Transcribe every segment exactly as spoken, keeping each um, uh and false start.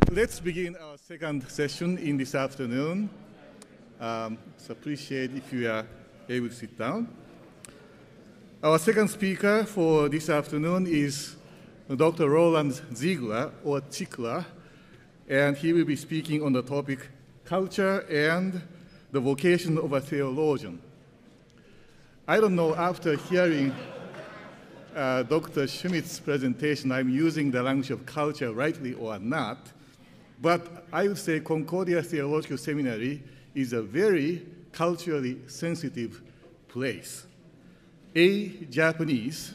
let's begin our second session in this afternoon. Um, it's appreciated if you are able to sit down. Our second speaker for this afternoon is Doctor Roland Ziegler, or Ziegler, and he will be speaking on the topic Culture and the Vocation of a Theologian. I don't know, after hearing uh, Doctor Schmidt's presentation, I'm using the language of culture rightly or not, but I would say Concordia Theological Seminary is a very culturally sensitive place. A Japanese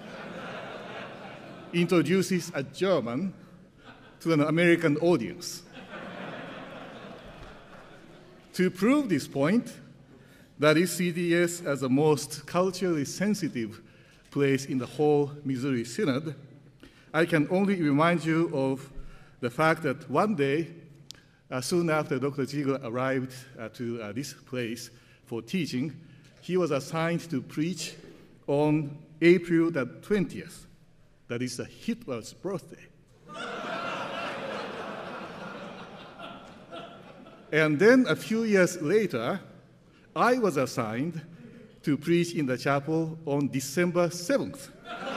introduces a German to an American audience. To prove this point, that is C T S as the most culturally sensitive place in the whole Missouri Synod, I can only remind you of the fact that one day, uh, soon after Doctor Ziegler arrived uh, to uh, this place for teaching, he was assigned to preach on April the twentieth. That is Hitler's birthday. And then a few years later, I was assigned to preach in the chapel on December seventh.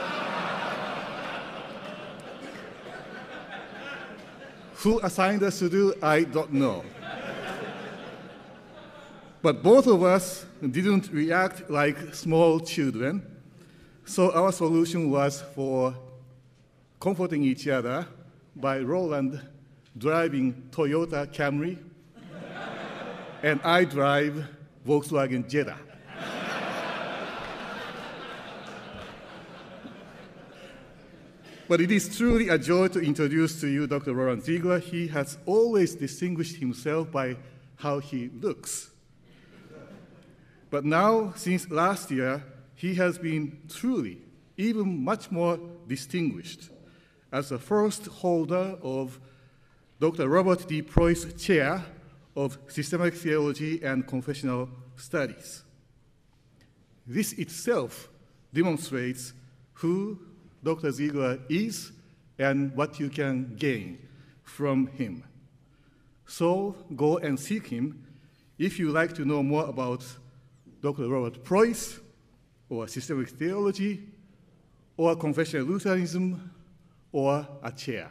Who assigned us to do, I don't know. But both of us didn't react like small children, so our solution was for comforting each other by Roland driving Toyota Camry, and I drive Volkswagen Jetta. But it is truly a joy to introduce to you Doctor Roland Ziegler. He has always distinguished himself by how he looks. But now, since last year, he has been truly even much more distinguished as the first holder of Doctor Robert D. Preuss Chair of Systematic Theology and Confessional Studies. This itself demonstrates who Doctor Ziegler is and what you can gain from him. So go and seek him if you like to know more about Doctor Robert Preuss, or systematic theology, or confessional Lutheranism, or a chair.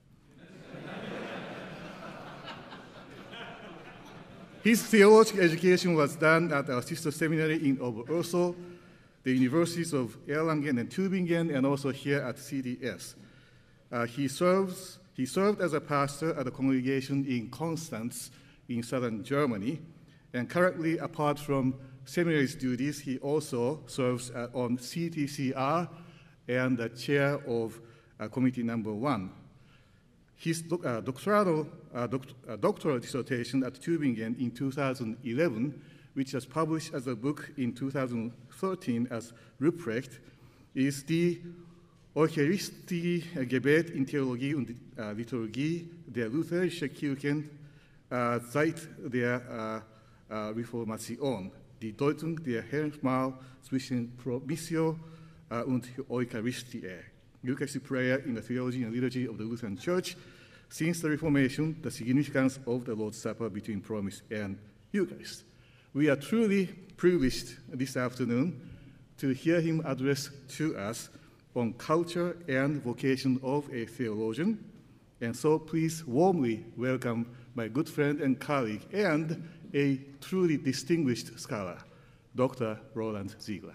His theological education was done at our sister seminary in Oberursel, the universities of Erlangen and Tübingen, and also here at C D S. Uh, he, serves, he served as a pastor at a congregation in Konstanz in southern Germany, and currently, apart from seminary's duties, he also serves uh, on C T C R and the chair of uh, committee number one. His doc, uh, doctoral, uh, doct, uh, doctoral dissertation at Tübingen in two thousand eleven, which was published as a book in two thousand thirteen as Ruprecht, is Die Eucharistische Gebet in Theologie und uh, Liturgie der Lutherischen Kirchen uh, seit der uh, uh, Reformation. Die Deutung der Hernmal zwischen Promissio uh, und Eucharistie. Eucharistic prayer in the theology and liturgy of the Lutheran Church. Since the Reformation, the significance of the Lord's Supper between promise and Eucharist. We are truly privileged this afternoon to hear him address to us on culture and vocation of a theologian. And so please warmly welcome my good friend and colleague and a truly distinguished scholar, Doctor Roland Ziegler.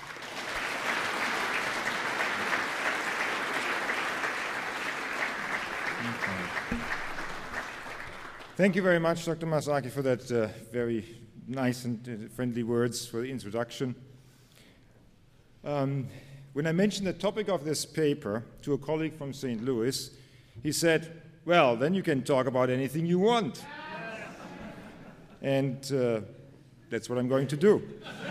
Thank you very much, Doctor Masaki, for that uh, very nice and uh, friendly words for the introduction. Um, when I mentioned the topic of this paper to a colleague from Saint Louis, he said, well, then you can talk about anything you want. And uh, that's what I'm going to do.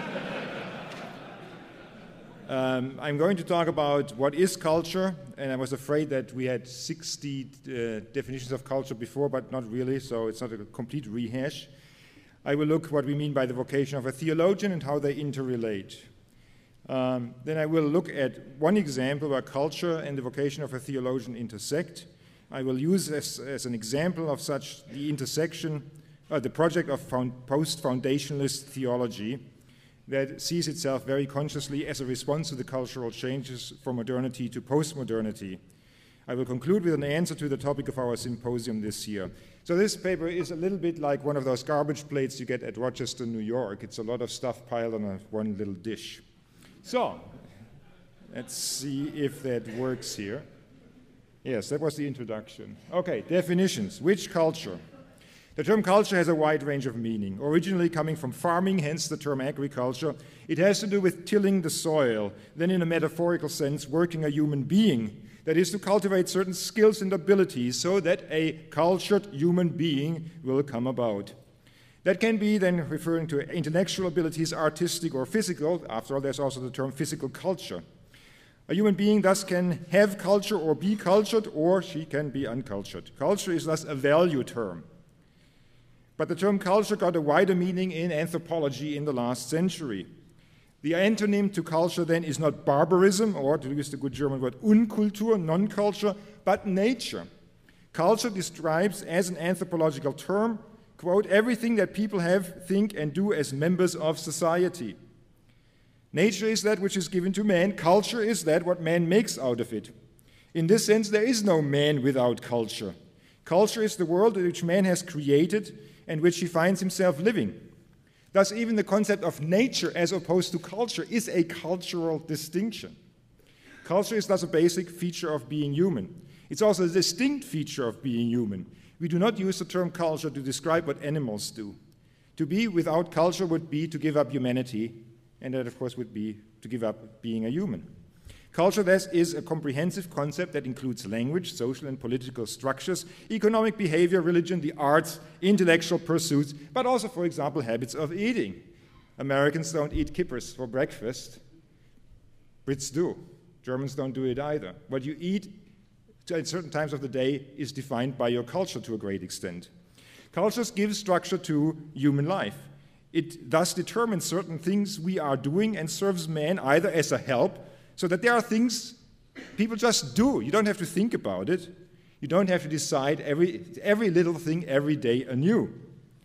um, I'm going to talk about what is culture, and I was afraid that we had sixty uh, definitions of culture before, but not really, so it's not a complete rehash. I will look what we mean by the vocation of a theologian and how they interrelate. Um, then I will look at one example where culture and the vocation of a theologian intersect, I will use as, as an example of such the intersection, uh, the project of found, post-foundationalist theology that sees itself very consciously as a response to the cultural changes from modernity to post-modernity. I will conclude with an answer to the topic of our symposium this year. So this paper is a little bit like one of those garbage plates you get at Rochester, New York. It's a lot of stuff piled on a, one little dish. So let's see if that works here. Yes, that was the introduction. Okay, definitions. Which culture? The term culture has a wide range of meaning. Originally coming from farming, hence the term agriculture, it has to do with tilling the soil, then in a metaphorical sense, working a human being. That is to cultivate certain skills and abilities so that a cultured human being will come about. That can be then referring to intellectual abilities, artistic or physical. After all, there's also the term physical culture. A human being thus can have culture or be cultured, or she can be uncultured. Culture is thus a value term. But the term culture got a wider meaning in anthropology in the last century. The antonym to culture then is not barbarism, or to use the good German word Unkultur, non-culture, but nature. Culture describes as an anthropological term, quote, everything that people have, think, and do as members of society. Nature is that which is given to man. Culture is that what man makes out of it. In this sense, there is no man without culture. Culture is the world which man has created and which he finds himself living. Thus, even the concept of nature as opposed to culture is a cultural distinction. Culture is thus a basic feature of being human. It's also a distinct feature of being human. We do not use the term culture to describe what animals do. To be without culture would be to give up humanity, and that, of course, would be to give up being a human. Culture, thus, is a comprehensive concept that includes language, social and political structures, economic behavior, religion, the arts, intellectual pursuits, but also, for example, habits of eating. Americans don't eat kippers for breakfast. Brits do. Germans don't do it either. What you eat at certain times of the day is defined by your culture to a great extent. Cultures give structure to human life. It thus determines certain things we are doing and serves man either as a help, so that there are things people just do. You don't have to think about it. You don't have to decide every, every little thing every day anew.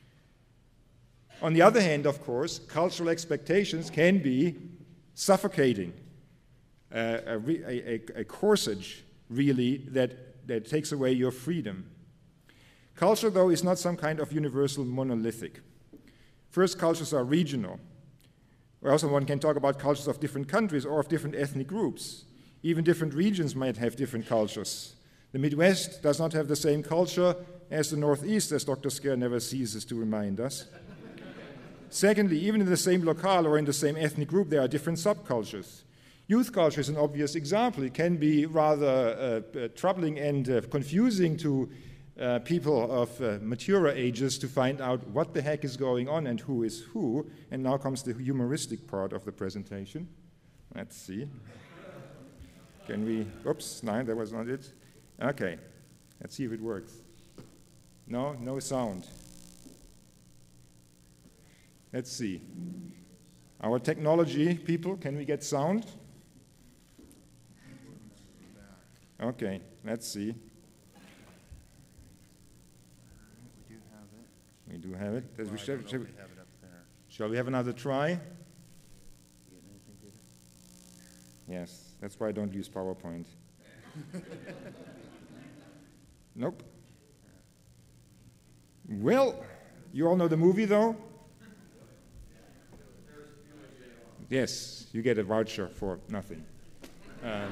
On the other hand, of course, cultural expectations can be suffocating, uh, a, a, a corsage, really, that, that takes away your freedom. Culture, though, is not some kind of universal monolithic. First, cultures are regional. Or also one can talk about cultures of different countries or of different ethnic groups. Even different regions might have different cultures. The Midwest does not have the same culture as the Northeast, as Doctor Scare never ceases to remind us. Secondly, even in the same locale or in the same ethnic group, there are different subcultures. Youth culture is an obvious example. It can be rather uh, uh, troubling and uh, confusing to Uh, people of uh, maturer ages to find out what the heck is going on and who is who. And now comes the humoristic part of the presentation. Let's see. Can we, oops, no, that was not it. Okay, let's see if it works. No, no sound. Let's see. Our technology people, can we get sound? Okay, let's see. We do have it. Well, we shall, shall, we have it up there. Shall we have another try? Yes, that's why I don't use PowerPoint. Nope. Well, you all know the movie, though? Yes, you get a voucher for nothing. Um,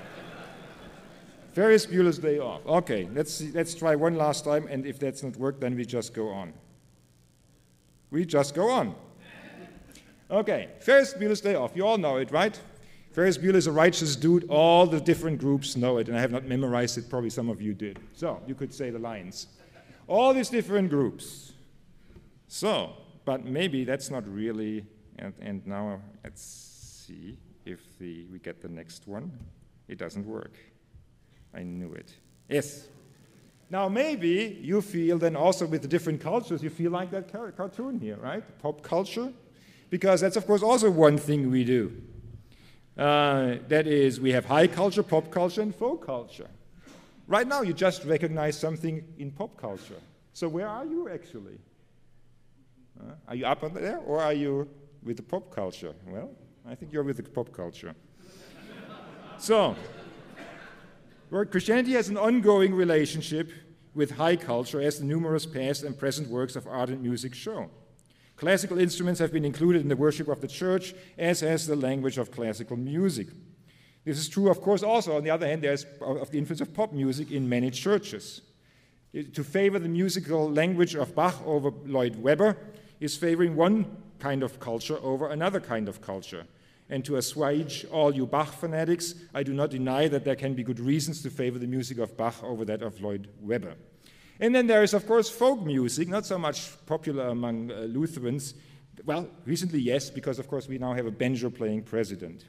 Ferris Bueller's Day Off. Okay, let's see, let's try one last time, and if that's not work, then we just go on. We just go on. Okay, Ferris Bueller's Day Off. You all know it, right? Ferris Bueller is a righteous dude. All the different groups know it, and I have not memorized it. Probably some of you did. So you could say the lines. All these different groups. So, but maybe that's not really. And, and now let's see if the, we get the next one. It doesn't work. I knew it. Yes. Now maybe you feel then also with the different cultures, you feel like that car cartoon here, right? Pop culture. Because that's of course also one thing we do. Uh, that is, we have high culture, pop culture, and folk culture. Right now, you just recognize something in pop culture. So where are you actually? Uh, are you up on there, or are you with the pop culture? Well, I think you're with the pop culture. So, where Christianity has an ongoing relationship with high culture, as the numerous past and present works of art and music show. Classical instruments have been included in the worship of the church, as has the language of classical music. This is true, of course, also, on the other hand, there's of the influence of pop music in many churches. To favor the musical language of Bach over Lloyd Webber is favoring one kind of culture over another kind of culture. And to assuage all you Bach fanatics, I do not deny that there can be good reasons to favor the music of Bach over that of Lloyd Webber. And then there is, of course, folk music, not so much popular among uh, Lutherans. Well, recently, yes, because, of course, we now have a banjo-playing president.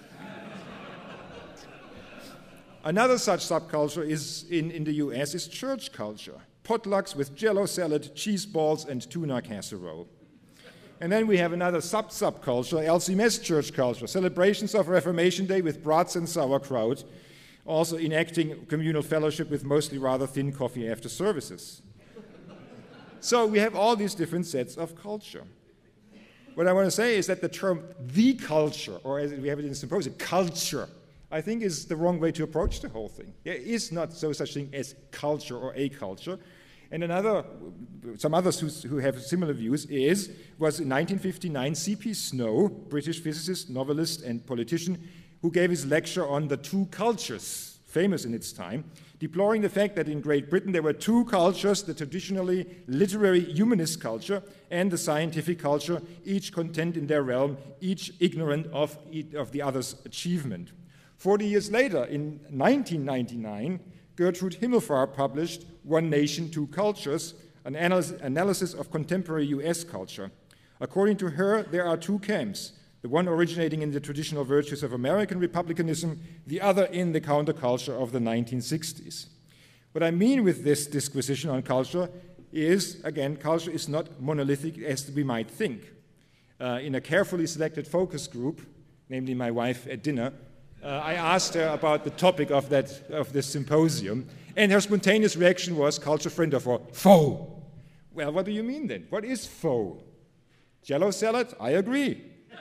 Another such subculture is in, in the U S is church culture. Potlucks with jello salad, cheese balls, and tuna casserole. And then we have another sub-subculture, L C M S church culture, celebrations of Reformation Day with brats and sauerkraut, also enacting communal fellowship with mostly rather thin coffee after services. So we have all these different sets of culture. What I want to say is that the term the culture, or as we have it in the symposium, culture, I think is the wrong way to approach the whole thing. There is not so such thing as culture or a culture. And another, some others who, who have similar views is, was in nineteen fifty-nine, C P Snow, British physicist, novelist, and politician, who gave his lecture on the two cultures, famous in its time, deploring the fact that in Great Britain there were two cultures, the traditionally literary humanist culture and the scientific culture, each content in their realm, each ignorant of, of the other's achievement. Forty years later, in nineteen ninety-nine, Gertrude Himmelfarb published One Nation, Two Cultures, an analysis of contemporary U S culture. According to her, there are two camps, the one originating in the traditional virtues of American republicanism, the other in the counterculture of the nineteen sixties. What I mean with this disquisition on culture is, again, culture is not monolithic as we might think. Uh, in a carefully selected focus group, namely my wife at dinner, Uh, I asked her about the topic of, that, of this symposium, and her spontaneous reaction was culture, friend, or foe. Foe. Well, what do you mean then? What is foe? Jello salad? I agree.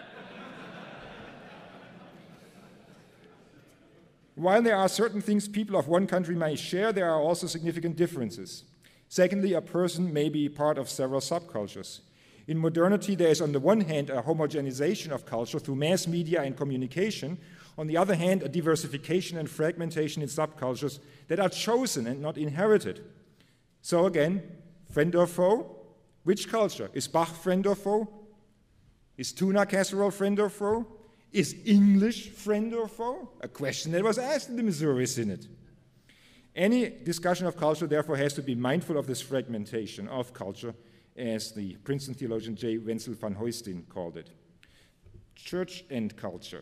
While there are certain things people of one country may share, there are also significant differences. Secondly, a person may be part of several subcultures. In modernity, there is on the one hand a homogenization of culture through mass media and communication. On the other hand, a diversification and fragmentation in subcultures that are chosen and not inherited. So again, friend or foe? Which culture? Is Bach friend or foe? Is tuna casserole friend or foe? Is English friend or foe? A question that was asked in the Missouri Synod. Any discussion of culture, therefore, has to be mindful of this fragmentation of culture, as the Princeton theologian J. Wenzel van Heusden called it. Church and culture.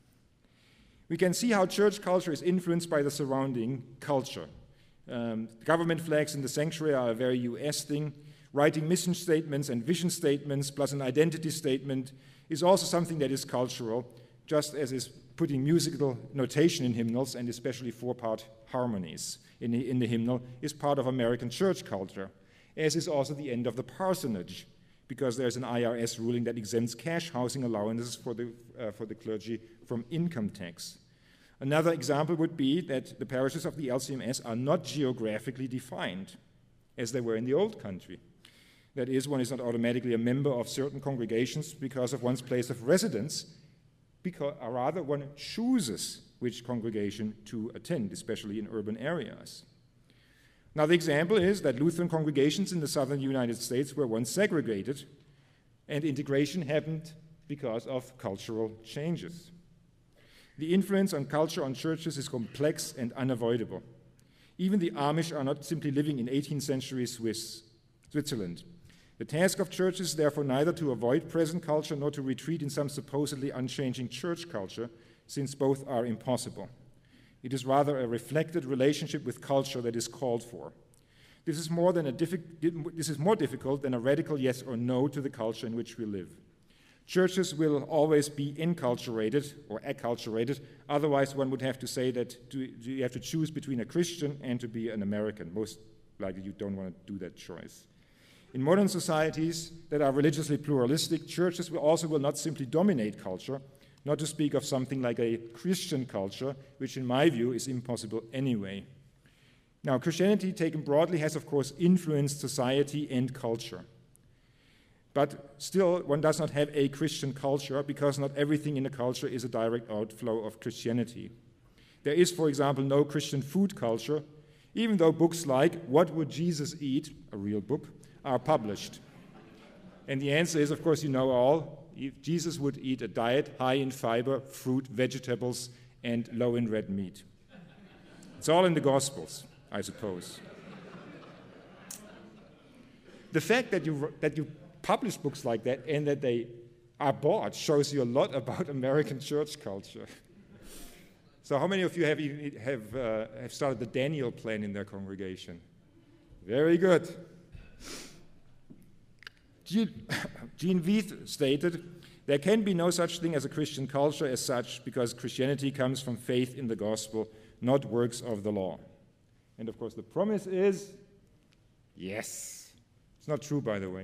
We can see how church culture is influenced by the surrounding culture. Um, government flags in the sanctuary are a very U S thing. Writing mission statements and vision statements plus an identity statement is also something that is cultural, just as is putting musical notation in hymnals, and especially four-part harmonies in the, in the hymnal, is part of American church culture, as is also the end of the parsonage, because there's an I R S ruling that exempts cash housing allowances for the, uh, for the clergy from income tax. Another example would be that the parishes of the L C M S are not geographically defined, as they were in the old country. That is, one is not automatically a member of certain congregations because of one's place of residence, because, or rather one chooses which congregation to attend, especially in urban areas. Now, the example is that Lutheran congregations in the southern United States were once segregated, and integration happened because of cultural changes. The influence on culture on churches is complex and unavoidable. Even the Amish are not simply living in eighteenth century Swiss, Switzerland. The task of churches is therefore neither to avoid present culture nor to retreat in some supposedly unchanging church culture, since both are impossible. It is rather a reflected relationship with culture that is called for. This is more, than a diffi- this is more difficult than a radical yes or no to the culture in which we live. Churches will always be enculturated or acculturated. Otherwise, one would have to say that do, do you have to choose between a Christian and to be an American. Most likely you don't want to do that choice. In modern societies that are religiously pluralistic, churches will also will not simply dominate culture, not to speak of something like a Christian culture, which in my view is impossible anyway. Now, Christianity taken broadly has, of course, influenced society and culture. But still, one does not have a Christian culture because not everything in a culture is a direct outflow of Christianity. There is, for example, no Christian food culture, even though books like What Would Jesus Eat, a real book, are published. And the answer is, of course, you know all. If Jesus would eat a diet high in fiber, fruit, vegetables, and low in red meat. It's all in the Gospels, I suppose. The fact that you, that you publish books like that and that they are bought shows you a lot about American church culture. So how many of you have, have, uh, have started the Daniel plan in their congregation? Very good. Gene, Gene Veith stated, there can be no such thing as a Christian culture as such because Christianity comes from faith in the gospel, not works of the law. And of course the promise is, yes. It's not true, by the way.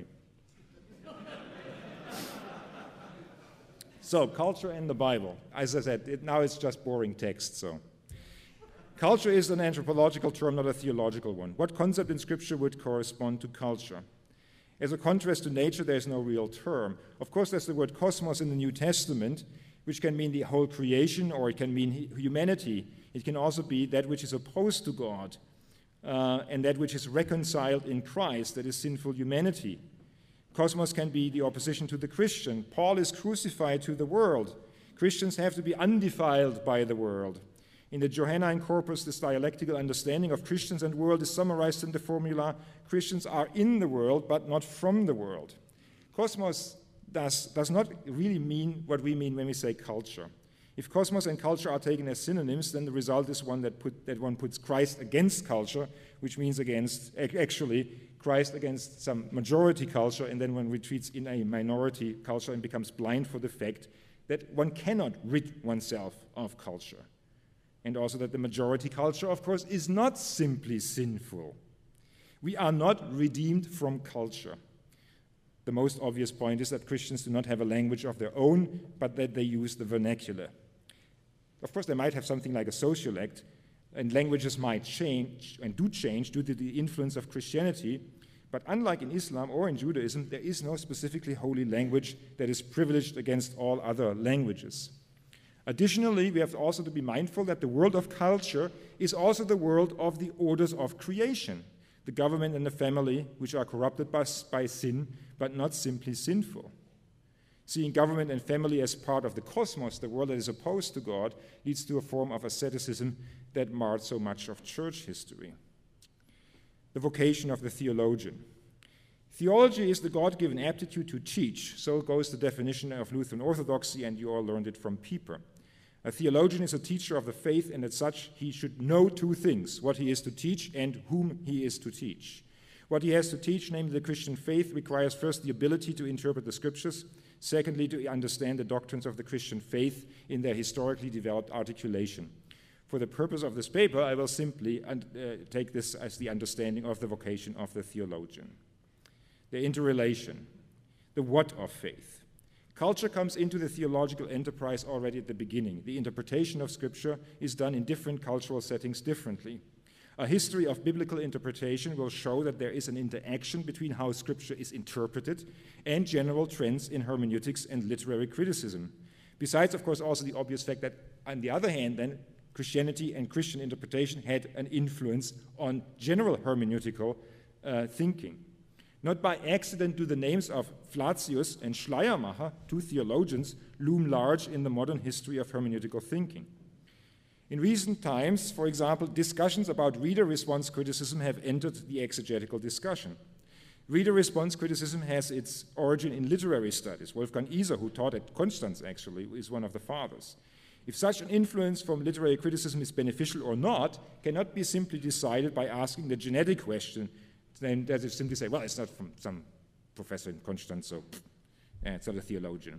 So, culture and the Bible. As I said, it, now it's just boring text, so. Culture is an anthropological term, not a theological one. What concept in Scripture would correspond to culture? As a contrast to nature, there's no real term. Of course, there's the word cosmos in the New Testament, which can mean the whole creation, or it can mean humanity. It can also be that which is opposed to God, uh, and that which is reconciled in Christ, that is sinful humanity. Cosmos can be the opposition to the Christian. Paul is crucified to the world. Christians have to be undefiled by the world. In the Johannine corpus, this dialectical understanding of Christians and world is summarized in the formula, Christians are in the world, but not from the world. Cosmos does, does not really mean what we mean when we say culture. If cosmos and culture are taken as synonyms, then the result is one that, put, that one puts Christ against culture, which means against, actually, Christ against some majority culture, and then one retreats in a minority culture and becomes blind for the fact that one cannot rid oneself of culture. And also that the majority culture, of course, is not simply sinful. We are not redeemed from culture. The most obvious point is that Christians do not have a language of their own, but that they use the vernacular. Of course, they might have something like a sociolect, and languages might change and do change due to the influence of Christianity, but unlike in Islam or in Judaism, there is no specifically holy language that is privileged against all other languages. Additionally, we have also to be mindful that the world of culture is also the world of the orders of creation, the government and the family, which are corrupted by, by sin, but not simply sinful. Seeing government and family as part of the cosmos, the world that is opposed to God, leads to a form of asceticism that marred so much of church history. The vocation of the theologian. Theology is the God-given aptitude to teach. So goes the definition of Lutheran orthodoxy, and you all learned it from Pieper. A theologian is a teacher of the faith, and as such, he should know two things, what he is to teach and whom he is to teach. What he has to teach, namely the Christian faith, requires first the ability to interpret the scriptures, secondly, to understand the doctrines of the Christian faith in their historically developed articulation. For the purpose of this paper, I will simply uh, take this as the understanding of the vocation of the theologian. The interrelation, the what of faith. Culture comes into the theological enterprise already at the beginning. The interpretation of Scripture is done in different cultural settings differently. A history of biblical interpretation will show that there is an interaction between how Scripture is interpreted and general trends in hermeneutics and literary criticism. Besides, of course, also the obvious fact that, on the other hand, then, Christianity and Christian interpretation had an influence on general hermeneutical uh, thinking. Not by accident do the names of Flacius and Schleiermacher, two theologians, loom large in the modern history of hermeneutical thinking. In recent times, for example, discussions about reader response criticism have entered the exegetical discussion. Reader response criticism has its origin in literary studies. Wolfgang Iser, who taught at Konstanz actually, is one of the fathers. If such an influence from literary criticism is beneficial or not, cannot be simply decided by asking the genetic question. Then does it simply say, well, it's not from some professor in Konstanz, so eh, it's not a theologian.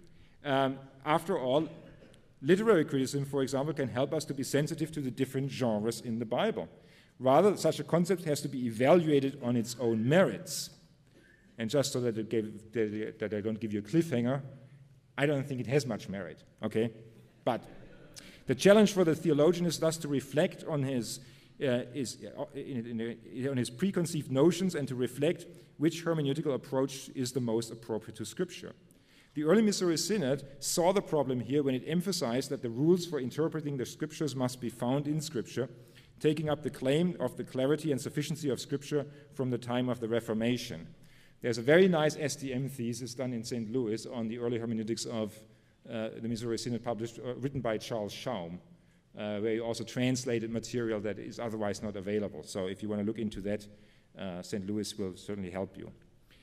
Um, after all, literary criticism, for example, can help us to be sensitive to the different genres in the Bible. Rather, such a concept has to be evaluated on its own merits. And just so that, it gave, that, that I don't give you a cliffhanger, I don't think it has much merit, okay? But the challenge for the theologian is thus to reflect on his, uh, his, uh, in, in, in, on his preconceived notions and to reflect which hermeneutical approach is the most appropriate to Scripture. The early Missouri Synod saw the problem here when it emphasized that the rules for interpreting the Scriptures must be found in Scripture, taking up the claim of the clarity and sufficiency of Scripture from the time of the Reformation. There's a very nice S D M thesis done in Saint Louis on the early hermeneutics of uh, the Missouri Synod, published, uh, written by Charles Schaum, uh, where he also translated material that is otherwise not available. So if you want to look into that, uh, Saint Louis will certainly help you.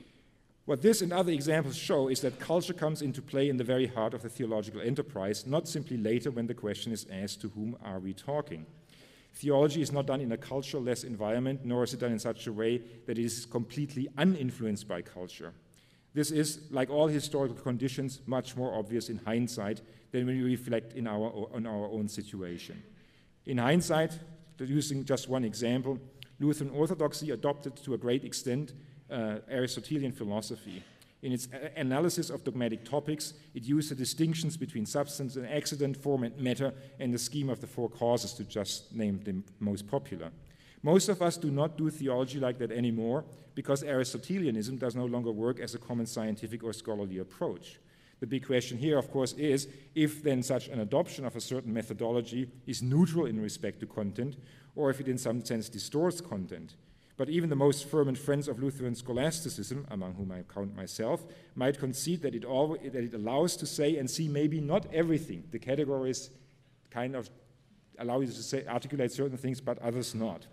What this and other examples show is that culture comes into play in the very heart of the theological enterprise, not simply later when the question is asked, to whom are we talking? Theology is not done in a culture-less environment, nor is it done in such a way that it is completely uninfluenced by culture. This is, like all historical conditions, much more obvious in hindsight than when we reflect in our, on our own situation. In hindsight, using just one example, Lutheran Orthodoxy adopted to a great extent uh, Aristotelian philosophy. In its analysis of dogmatic topics, it used the distinctions between substance and accident, form and matter, and the scheme of the four causes, to just name the most popular. Most of us do not do theology like that anymore because Aristotelianism does no longer work as a common scientific or scholarly approach. The big question here, of course, is if then such an adoption of a certain methodology is neutral in respect to content, or if it in some sense distorts content. But even the most fervent friends of Lutheran scholasticism, among whom I count myself, might concede that it, all, that it allows to say and see maybe not everything. The categories kind of allow you to say, articulate certain things, but others not.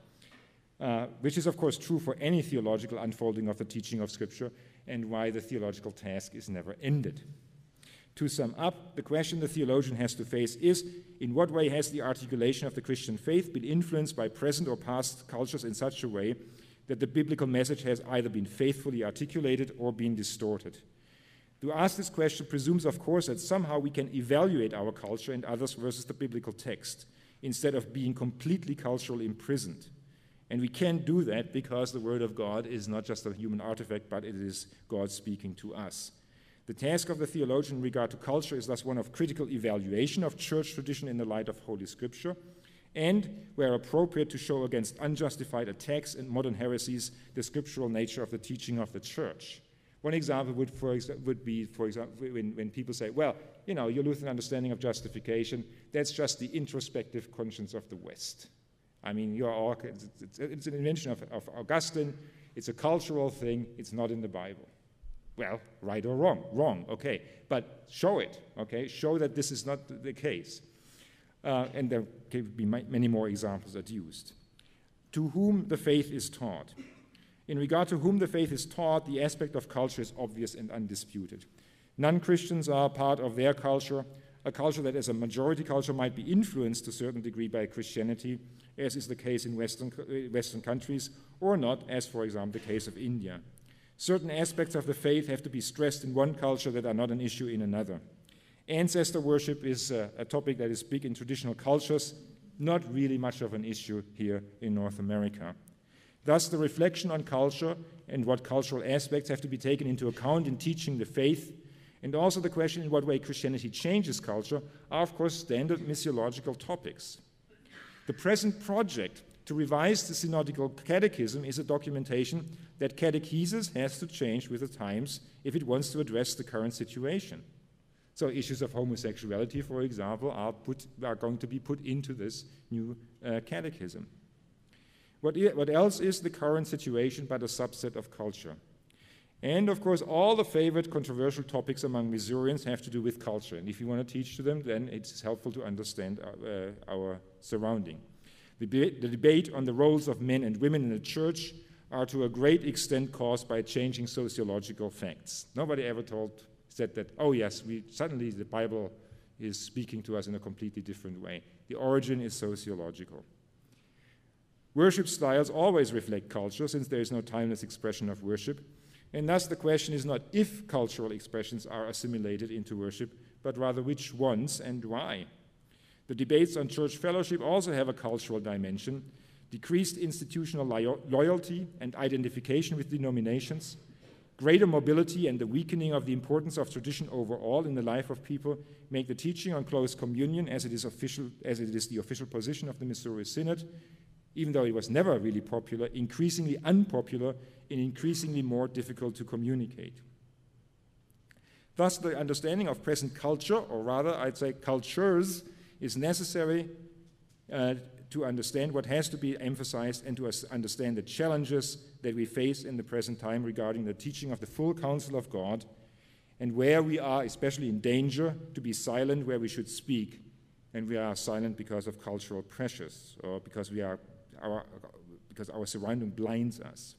Uh, which is, of course, true for any theological unfolding of the teaching of Scripture, and why the theological task is never ended. To sum up, the question the theologian has to face is, in what way has the articulation of the Christian faith been influenced by present or past cultures in such a way that the biblical message has either been faithfully articulated or been distorted? To ask this question presumes, of course, that somehow we can evaluate our culture and others versus the biblical text, instead of being completely culturally imprisoned. And we can't do that because the Word of God is not just a human artifact, but it is God speaking to us. The task of the theologian in regard to culture is thus one of critical evaluation of church tradition in the light of Holy Scripture, and, where appropriate, to show against unjustified attacks and modern heresies the scriptural nature of the teaching of the church. One example would, for exa- would be, for example, when, when people say, well, you know, your Lutheran understanding of justification, that's just the introspective conscience of the West. I mean, you're all, it's, it's, it's an invention of, of Augustine, it's a cultural thing, it's not in the Bible. Well, right or wrong? Wrong, okay. But show it, okay? Show that this is not the case. Uh, and there can be many more examples adduced. To whom the faith is taught. In regard to whom the faith is taught, the aspect of culture is obvious and undisputed. Non-Christians are part of their culture, a culture that as a majority culture might be influenced to a certain degree by Christianity, as is the case in Western, Western countries, or not, as, for example, the case of India. Certain aspects of the faith have to be stressed in one culture that are not an issue in another. Ancestor worship is a, a topic that is big in traditional cultures, not really much of an issue here in North America. Thus, the reflection on culture and what cultural aspects have to be taken into account in teaching the faith, and also the question in what way Christianity changes culture, are, of course, standard missiological topics. The present project to revise the synodical catechism is a documentation that catechesis has to change with the times if it wants to address the current situation. So issues of homosexuality, for example, are, put, are going to be put into this new uh, catechism. What, I- what else is the current situation but a subset of culture? And, of course, all the favorite controversial topics among Missourians have to do with culture. And if you want to teach to them, then it's helpful to understand our, uh, our surrounding. The, be- the debate on the roles of men and women in the church are to a great extent caused by changing sociological facts. Nobody ever told, said that, oh yes, we, suddenly the Bible is speaking to us in a completely different way. The origin is sociological. Worship styles always reflect culture, since there is no timeless expression of worship. And thus the question is not if cultural expressions are assimilated into worship, but rather which ones and why. The debates on church fellowship also have a cultural dimension. Decreased institutional lo- loyalty and identification with denominations, greater mobility and the weakening of the importance of tradition overall in the life of people make the teaching on close communion, as it is official, as it is the official position of the Missouri Synod, even though it was never really popular, increasingly unpopular and increasingly more difficult to communicate. Thus, the understanding of present culture, or rather, I'd say cultures, is necessary uh, to understand what has to be emphasized and to understand the challenges that we face in the present time regarding the teaching of the full counsel of God, and where we are especially in danger to be silent where we should speak, and we are silent because of cultural pressures, or because we are our because our surrounding blinds us.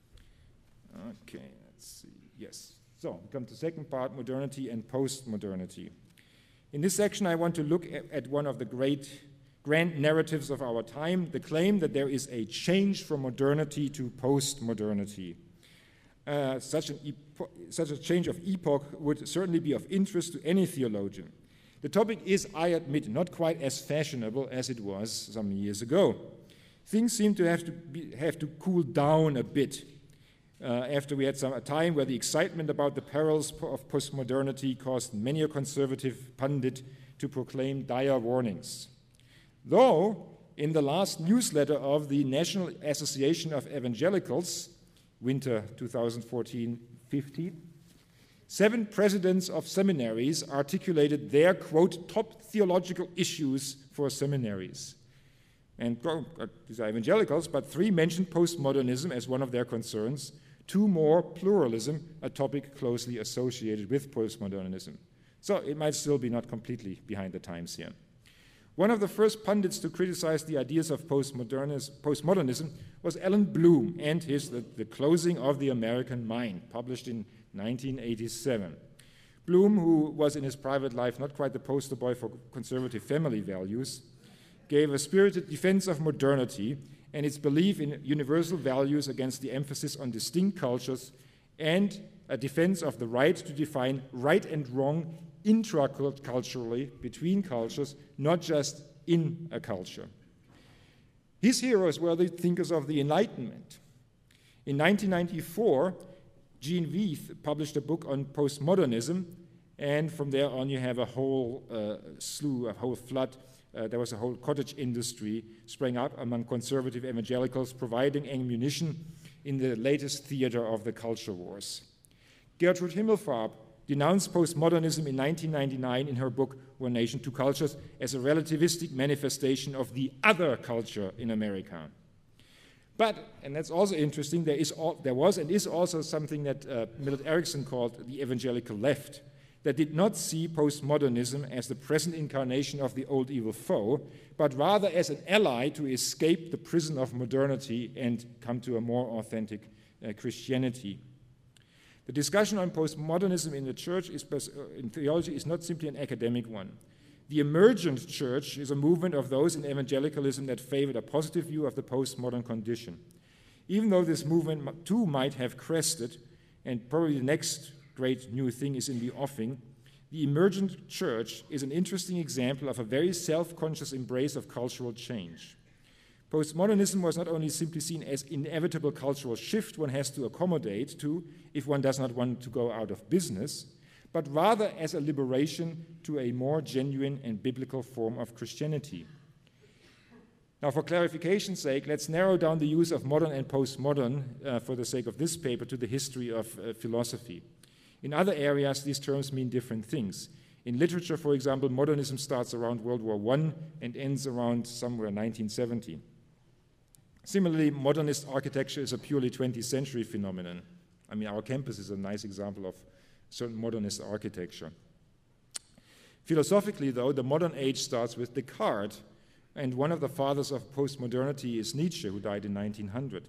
Okay, let's see. Yes. So, we come to the second part, modernity and post-modernity. In this section, I want to look at, at one of the great grand narratives of our time, the claim that there is a change from modernity to post-modernity. Uh, such, an epo- such a change of epoch would certainly be of interest to any theologian. The topic is, I admit, not quite as fashionable as it was some years ago. Things seem to have to, be, have to cool down a bit uh, after we had some, a time where the excitement about the perils of postmodernity caused many a conservative pundit to proclaim dire warnings. Though, in the last newsletter of the National Association of Evangelicals, winter twenty fourteen fifteen, seven presidents of seminaries articulated their, quote, top theological issues for seminaries. And uh, these are evangelicals, but three mentioned postmodernism as one of their concerns, two more pluralism, a topic closely associated with postmodernism. So it might still be not completely behind the times here. One of the first pundits to criticize the ideas of postmodernism was Alan Bloom and his the, the Closing of the American Mind, published in nineteen eighty-seven. Bloom, who was in his private life not quite the poster boy for conservative family values, gave a spirited defense of modernity and its belief in universal values against the emphasis on distinct cultures, and a defense of the right to define right and wrong intraculturally between cultures, not just in a culture. His heroes were the thinkers of the Enlightenment. In nineteen ninety-four, Gene Veith published a book on postmodernism, and from there on you have a whole uh, slew, a whole flood. Uh, there was a whole cottage industry sprang up among conservative evangelicals, providing ammunition in the latest theater of the culture wars. Gertrude Himmelfarb denounced postmodernism in nineteen ninety-nine in her book One Nation, Two Cultures as a relativistic manifestation of the other culture in America. But, and that's also interesting, there, is all, there was and is also something that uh, Millard Erickson called the evangelical left, that did not see postmodernism as the present incarnation of the old evil foe, but rather as an ally to escape the prison of modernity and come to a more authentic uh, Christianity. The discussion on postmodernism in the church, is, in theology, is not simply an academic one. The emergent church is a movement of those in evangelicalism that favored a positive view of the postmodern condition. Even though this movement too might have crested, and probably the next great new thing is in the offing, the emergent church is an interesting example of a very self-conscious embrace of cultural change. Postmodernism was not only simply seen as inevitable cultural shift one has to accommodate to if one does not want to go out of business, but rather as a liberation to a more genuine and biblical form of Christianity. Now, for clarification's sake, let's narrow down the use of modern and postmodern, uh, for the sake of this paper, to the history of uh, philosophy. In other areas, these terms mean different things. In literature, for example, modernism starts around World War One and ends around somewhere nineteen seventy. Similarly, modernist architecture is a purely twentieth century phenomenon. I mean, our campus is a nice example of certain modernist architecture. Philosophically, though, the modern age starts with Descartes, and one of the fathers of postmodernity is Nietzsche, who died in nineteen hundred.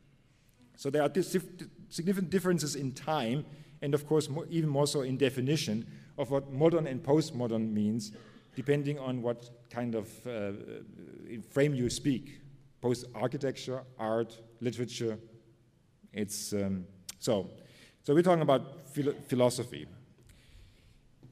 So there are dis- significant differences in time, and of course, more, even more so in definition of what modern and postmodern means, depending on what kind of uh, frame you speak. Post-architecture, art, literature, it's, um, so, so we're talking about philo- philosophy.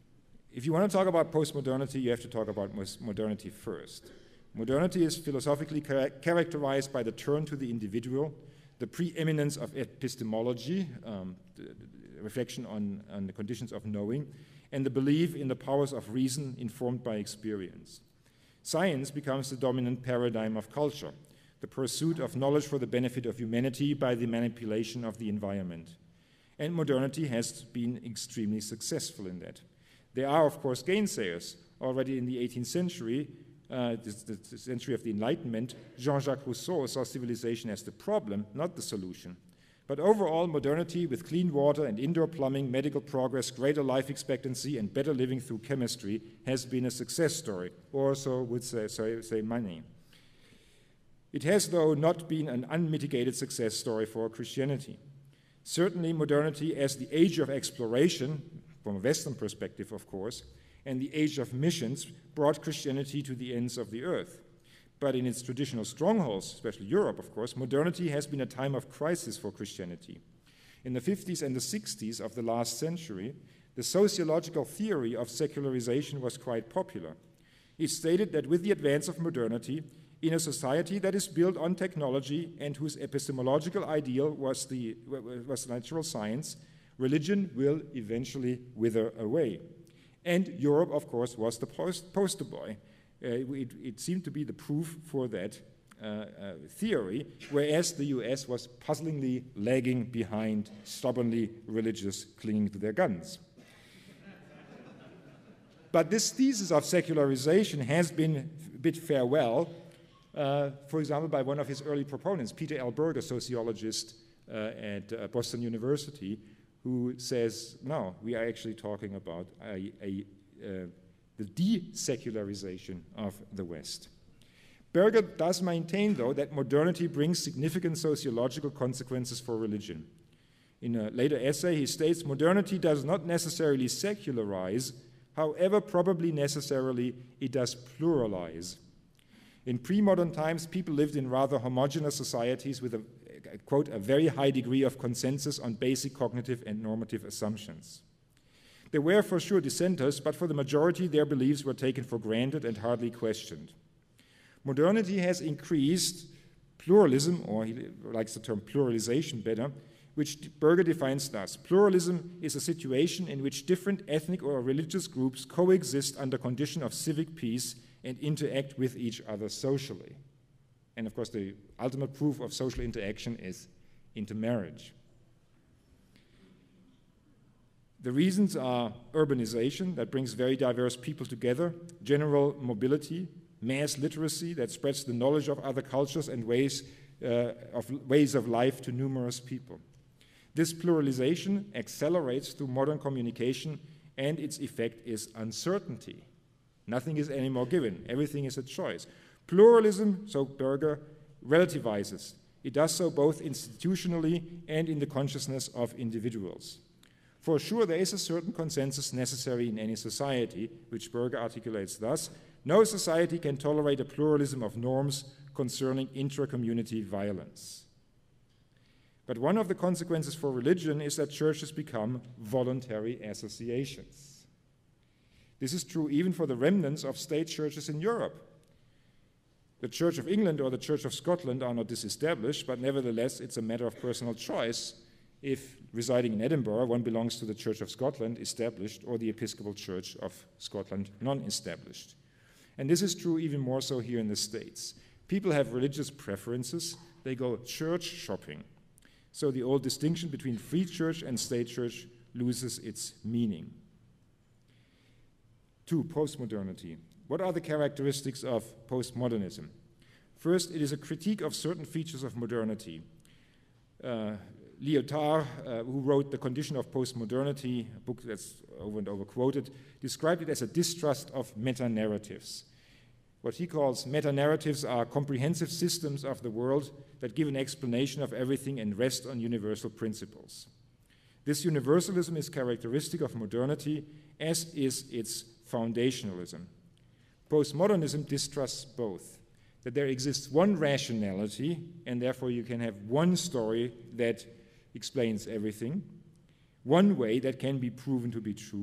if you want to talk about postmodernity, you have to talk about modernity first. Modernity is philosophically char characterized by the turn to the individual, the preeminence of epistemology, um, the, the reflection on, on the conditions of knowing, and the belief in the powers of reason informed by experience. Science becomes the dominant paradigm of culture, the pursuit of knowledge for the benefit of humanity by the manipulation of the environment. And modernity has been extremely successful in that. There are, of course, gainsayers. Already in the eighteenth century, uh, the, the century of the Enlightenment, Jean-Jacques Rousseau saw civilization as the problem, not the solution. But overall, modernity with clean water and indoor plumbing, medical progress, greater life expectancy, and better living through chemistry has been a success story, or so would say, say, say many. It has, though, not been an unmitigated success story for Christianity. Certainly, modernity as the age of exploration, from a Western perspective, of course, and the age of missions brought Christianity to the ends of the earth. But in its traditional strongholds, especially Europe, of course, modernity has been a time of crisis for Christianity. In the fifties and the sixties of the last century, the sociological theory of secularization was quite popular. It stated that with the advance of modernity, in a society that is built on technology and whose epistemological ideal was the was natural science, religion will eventually wither away. And Europe, of course, was the post poster boy. Uh, it, it seemed to be the proof for that uh, uh, theory, whereas the U S was puzzlingly lagging behind, stubbornly religious, clinging to their guns. But this thesis of secularization has been bid farewell, uh, for example, by one of his early proponents, Peter L. Berger, a sociologist uh, at uh, Boston University, who says, no, we are actually talking about a, a, uh, the desecularization of the West. Berger does maintain, though, that modernity brings significant sociological consequences for religion. In a later essay, he states, modernity does not necessarily secularize, however, probably necessarily it does pluralize. In pre-modern times, people lived in rather homogeneous societies with a quote, a very high degree of consensus on basic cognitive and normative assumptions. There were for sure dissenters, but for the majority, their beliefs were taken for granted and hardly questioned. Modernity has increased pluralism, or he likes the term pluralization better, which Berger defines thus. Pluralism is a situation in which different ethnic or religious groups coexist under condition of civic peace and interact with each other socially. And of course, the ultimate proof of social interaction is intermarriage. The reasons are urbanization, that brings very diverse people together, general mobility, mass literacy, that spreads the knowledge of other cultures and ways, uh, of, ways of life to numerous people. This pluralization accelerates through modern communication, and its effect is uncertainty. Nothing is anymore given. Everything is a choice. Pluralism, so Berger, relativizes. It does so both institutionally and in the consciousness of individuals. For sure, there is a certain consensus necessary in any society, which Berger articulates thus: no society can tolerate a pluralism of norms concerning intra-community violence. But one of the consequences for religion is that churches become voluntary associations. This is true even for the remnants of state churches in Europe. The Church of England or the Church of Scotland are not disestablished, but nevertheless it's a matter of personal choice if, residing in Edinburgh, one belongs to the Church of Scotland, established, or the Episcopal Church of Scotland, non-established. And this is true even more so here in the States. People have religious preferences. They go church shopping. So the old distinction between free church and state church loses its meaning. Two, postmodernity. What are the characteristics of postmodernism? First, it is a critique of certain features of modernity. Uh, Lyotard, uh, who wrote The Condition of Postmodernity, a book that's over and over quoted, described it as a distrust of meta-narratives. What he calls meta-narratives are comprehensive systems of the world that give an explanation of everything and rest on universal principles. This universalism is characteristic of modernity, as is its foundationalism. Postmodernism distrusts both, that there exists one rationality, and therefore you can have one story that explains everything, one way that can be proven to be true,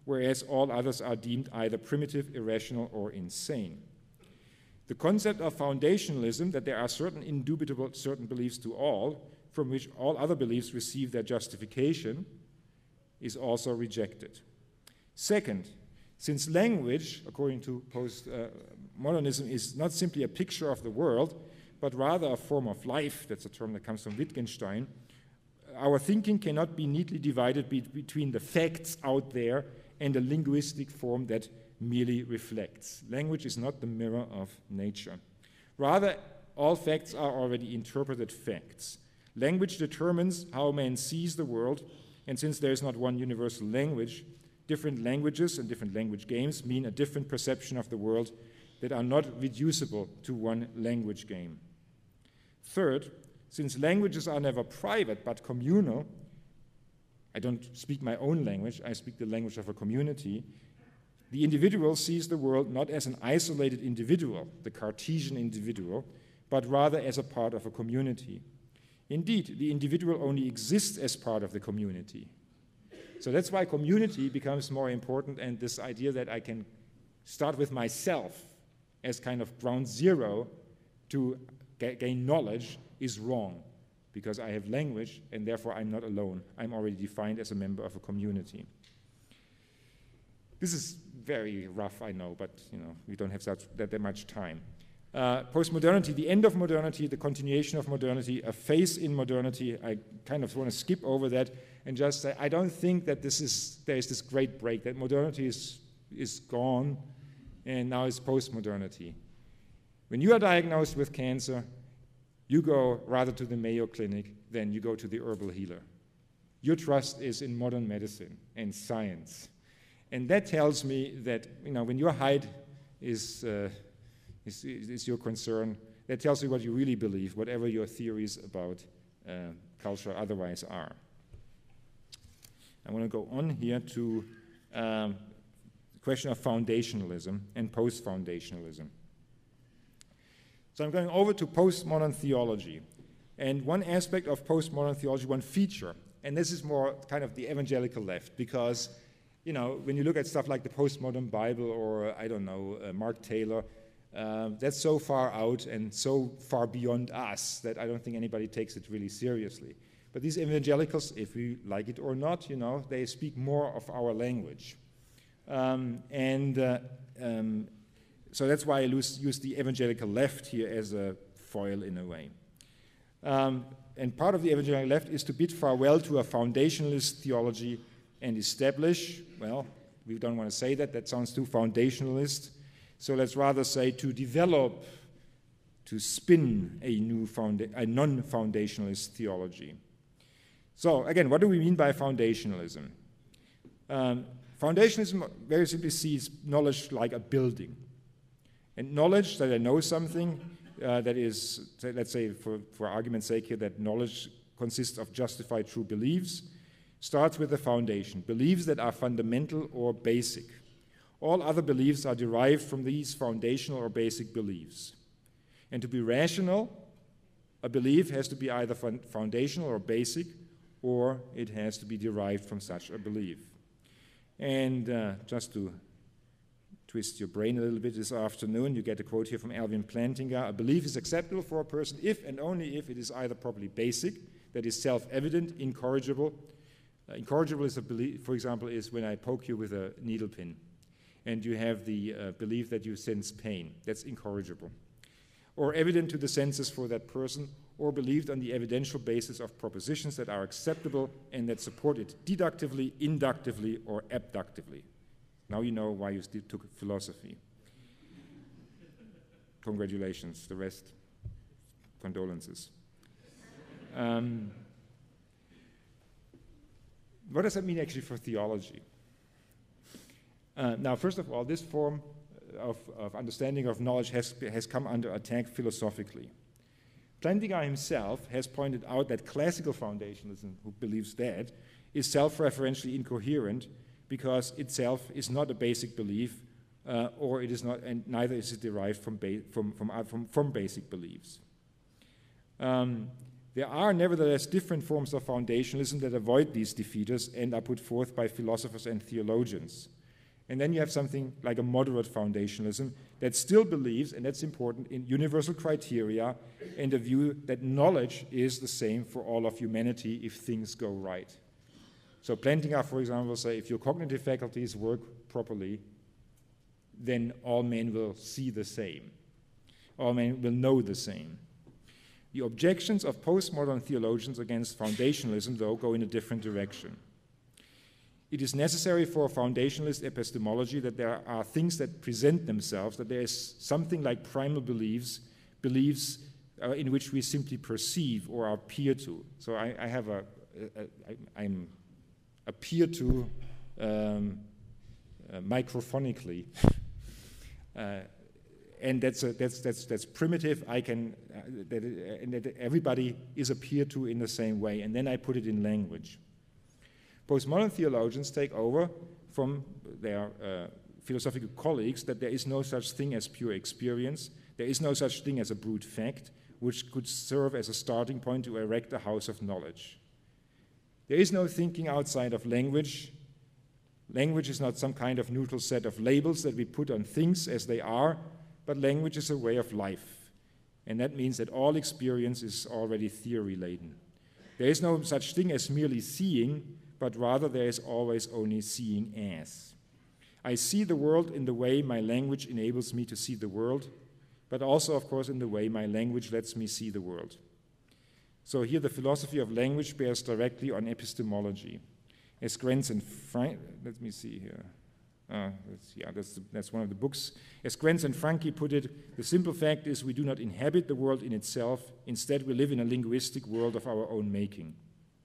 whereas all others are deemed either primitive, irrational, or insane. The concept of foundationalism, that there are certain indubitable certain beliefs to all, from which all other beliefs receive their justification, is also rejected. Second, since language, according to postmodernism, uh, is not simply a picture of the world, but rather a form of life, that's a term that comes from Wittgenstein, our thinking cannot be neatly divided be between the facts out there and a linguistic form that merely reflects. Language is not the mirror of nature. Rather, all facts are already interpreted facts. Language determines how man sees the world, and since there is not one universal language, different languages and different language games mean a different perception of the world that are not reducible to one language game. Third, since languages are never private but communal, I don't speak my own language, I speak the language of a community, the individual sees the world not as an isolated individual, the Cartesian individual, but rather as a part of a community. Indeed, the individual only exists as part of the community. So that's why community becomes more important, and this idea that I can start with myself as kind of ground zero to ga- gain knowledge is wrong, because I have language, and therefore I'm not alone. I'm already defined as a member of a community. This is very rough, I know, but you know we don't have such, that, that much time. Uh, postmodernity, the end of modernity, the continuation of modernity, a phase in modernity. I kind of want to skip over that and just say I don't think that this is there is this great break, that modernity is, is gone and now it's postmodernity. When you are diagnosed with cancer, you go rather to the Mayo Clinic than you go to the herbal healer. Your trust is in modern medicine and science. And that tells me that, you know, when your height is, uh, is, is your concern, that tells you what you really believe, whatever your theories about uh, culture otherwise are. I want to go on here to um, the question of foundationalism and post-foundationalism. So I'm going over to postmodern theology. And one aspect of postmodern theology, one feature, and this is more kind of the evangelical left, because you know, when you look at stuff like the postmodern Bible or, I don't know, uh, Mark Taylor, uh, that's so far out and so far beyond us that I don't think anybody takes it really seriously. But these evangelicals, if we like it or not, you know, they speak more of our language. Um, and uh, um, so that's why I use, use the evangelical left here as a foil in a way. Um, and part of the evangelical left is to bid farewell to a foundationalist theology and establish, well, we don't want to say that, that sounds too foundationalist, so let's rather say to develop, to spin a new founda- a non-foundationalist theology. So again, what do we mean by foundationalism? Um, foundationalism very simply sees knowledge like a building. And knowledge that I know something uh, that is, let's say for, for argument's sake here, that knowledge consists of justified true beliefs, starts with a foundation, beliefs that are fundamental or basic. All other beliefs are derived from these foundational or basic beliefs. And to be rational, a belief has to be either foundational or basic, or it has to be derived from such a belief. And uh, just to twist your brain a little bit this afternoon, you get a quote here from Alvin Plantinga: a belief is acceptable for a person if and only if it is either properly basic, that is self-evident, incorrigible. Uh, incorrigible is a belief, for example, is when I poke you with a needle pin and you have the uh, belief that you sense pain. That's incorrigible. Or evident to the senses for that person, or believed on the evidential basis of propositions that are acceptable and that support it deductively, inductively, or abductively. Now you know why you took philosophy. Congratulations. The rest, condolences. Um, What does that mean actually for theology? Uh, now, first of all, this form of, of understanding of knowledge has, has come under attack philosophically. Plantinga himself has pointed out that classical foundationalism, who believes that, is self-referentially incoherent because itself is not a basic belief, uh, or it is not, and neither is it derived from, ba from, from, from, from basic beliefs. Um, There are nevertheless different forms of foundationalism that avoid these defeaters and are put forth by philosophers and theologians. And then you have something like a moderate foundationalism that still believes, and that's important, in universal criteria and a view that knowledge is the same for all of humanity if things go right. So Plantinga, for example, will say if your cognitive faculties work properly, then all men will see the same. All men will know the same. The objections of postmodern theologians against foundationalism, though, go in a different direction. It is necessary for foundationalist epistemology that there are things that present themselves, that there is something like primal beliefs, beliefs uh, in which we simply perceive or appear to. So I, I have a, a, a I'm appear to um, uh, microphonically, uh, and that's a, that's that's that's primitive. I can uh, that, uh, and that everybody is appeared to in the same way, and then I put it in language. Postmodern theologians take over from their uh, philosophical colleagues that there is no such thing as pure experience, there is no such thing as a brute fact, which could serve as a starting point to erect a house of knowledge. There is no thinking outside of language. Language is not some kind of neutral set of labels that we put on things as they are, but language is a way of life. And that means that all experience is already theory-laden. There is no such thing as merely seeing, but rather there is always only seeing as. I see the world in the way my language enables me to see the world, but also, of course, in the way my language lets me see the world. So here the philosophy of language bears directly on epistemology. As Grenz and Frank, let me see here. Uh, that's, yeah, that's, the, that's one of the books. As Grenz and Franke put it, the simple fact is we do not inhabit the world in itself. Instead, we live in a linguistic world of our own making.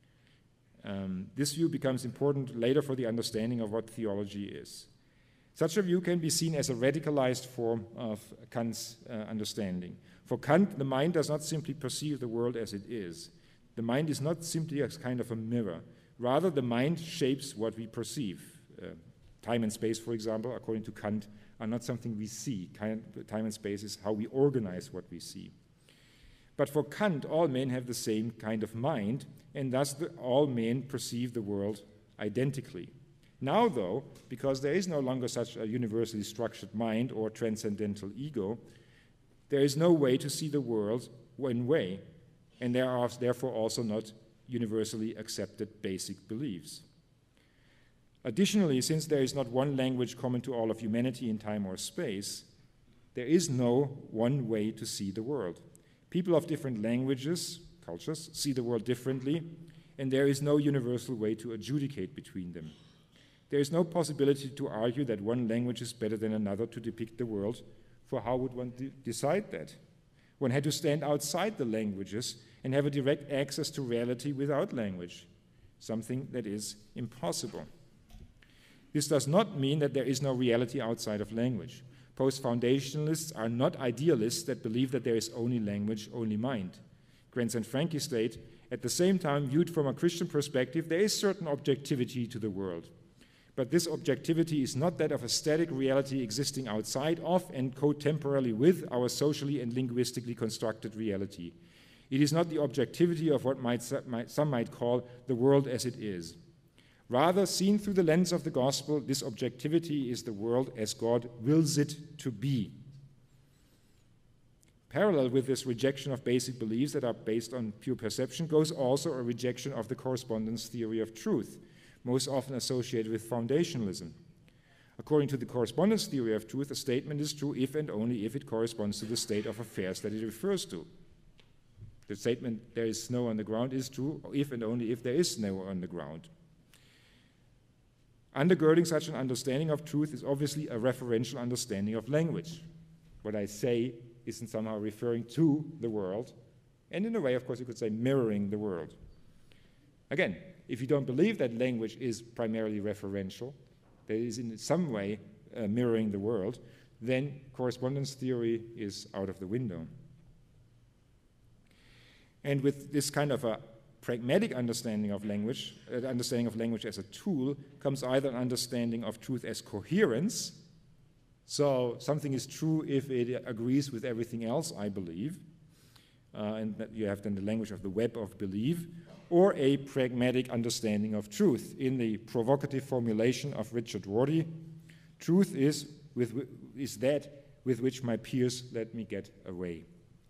Um, this view becomes important later for the understanding of what theology is. Such a view can be seen as a radicalized form of Kant's uh, understanding. For Kant, the mind does not simply perceive the world as it is. The mind is not simply a kind of a mirror. Rather, the mind shapes what we perceive. Uh, time and space, for example, according to Kant, are not something we see. Time and space is how we organize what we see. But for Kant, all men have the same kind of mind, and thus the, all men perceive the world identically. Now, though, because there is no longer such a universally structured mind or transcendental ego, there is no way to see the world one way, and there are therefore also not universally accepted basic beliefs. Additionally, since there is not one language common to all of humanity in time or space, there is no one way to see the world. People of different languages, cultures, see the world differently, and there is no universal way to adjudicate between them. There is no possibility to argue that one language is better than another to depict the world, for how would one de- decide that? One had to stand outside the languages and have a direct access to reality without language, something that is impossible. This does not mean that there is no reality outside of language. Post-foundationalists are not idealists that believe that there is only language, only mind. Grenz and Franke state, at the same time, viewed from a Christian perspective, there is certain objectivity to the world. But this objectivity is not that of a static reality existing outside of and co-temporally with our socially and linguistically constructed reality. It is not the objectivity of what might, some might call the world as it is. Rather, seen through the lens of the gospel, this objectivity is the world as God wills it to be. Parallel with this rejection of basic beliefs that are based on pure perception goes also a rejection of the correspondence theory of truth, most often associated with foundationalism. According to the correspondence theory of truth, a statement is true if and only if it corresponds to the state of affairs that it refers to. The statement, there is snow on the ground, is true if and only if there is snow on the ground. Undergirding such an understanding of truth is obviously a referential understanding of language. What I say isn't somehow referring to the world, and in a way, of course, you could say mirroring the world. Again, if you don't believe that language is primarily referential, that is in some way uh, mirroring the world, then correspondence theory is out of the window. And with this kind of a pragmatic understanding of language, uh, understanding of language as a tool, comes either an understanding of truth as coherence, so something is true if it agrees with everything else I believe, uh, and that you have then the language of the web of belief, or a pragmatic understanding of truth. In the provocative formulation of Richard Rorty, truth is, with, is that with which my peers let me get away.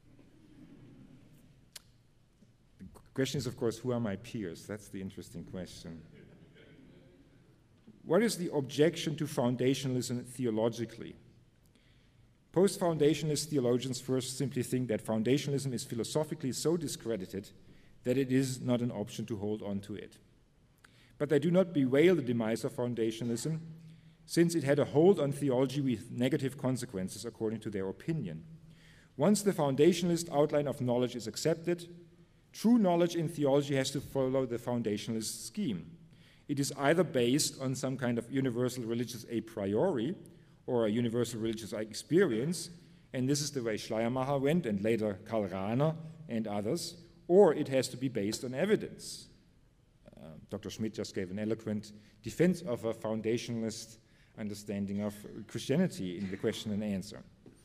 The question is, of course, who are my peers? That's the interesting question. What is the objection to foundationalism theologically? Post-foundationalist theologians first simply think that foundationalism is philosophically so discredited that it is not an option to hold on to it. But they do not bewail the demise of foundationalism, since it had a hold on theology with negative consequences, according to their opinion. Once the foundationalist outline of knowledge is accepted, true knowledge in theology has to follow the foundationalist scheme. It is either based on some kind of universal religious a priori, or a universal religious experience, and this is the way Schleiermacher went, and later Karl Rahner and others, or it has to be based on evidence. Uh, Doctor Schmidt just gave an eloquent defense of a foundationalist understanding of Christianity in the question and answer.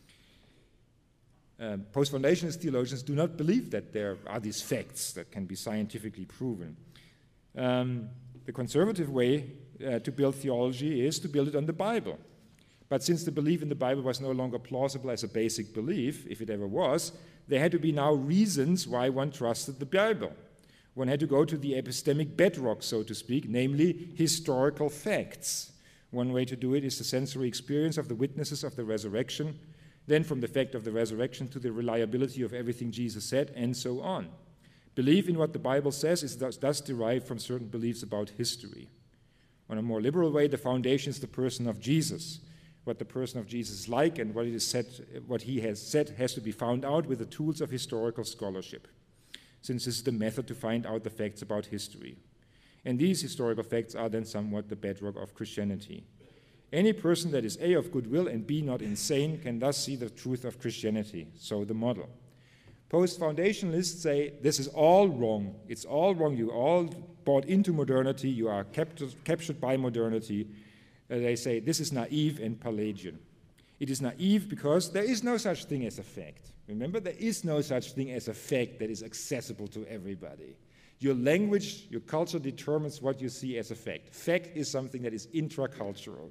Uh, Post-foundationalist theologians do not believe that there are these facts that can be scientifically proven. Um, the conservative way uh, to build theology is to build it on the Bible. But since the belief in the Bible was no longer plausible as a basic belief, if it ever was, there had to be now reasons why one trusted the Bible. One had to go to the epistemic bedrock, so to speak, namely historical facts. One way to do it is the sensory experience of the witnesses of the resurrection, then from the fact of the resurrection to the reliability of everything Jesus said, and so on. Belief in what the Bible says is thus, thus derived from certain beliefs about history. On a more liberal way, the foundation is the person of Jesus. What the person of Jesus is like and what, it is said, what he has said has to be found out with the tools of historical scholarship, since this is the method to find out the facts about history. And these historical facts are then somewhat the bedrock of Christianity. Any person that is A, of goodwill, and B, not insane, can thus see the truth of Christianity, so the model. Post-foundationalists say this is all wrong. It's all wrong. You all bought into modernity. You are captured, captured by modernity. Uh, they say this is naive and Pelagian. It is naive because there is no such thing as a fact. Remember, there is no such thing as a fact that is accessible to everybody. Your language, your culture determines what you see as a fact. Fact is something that is intracultural.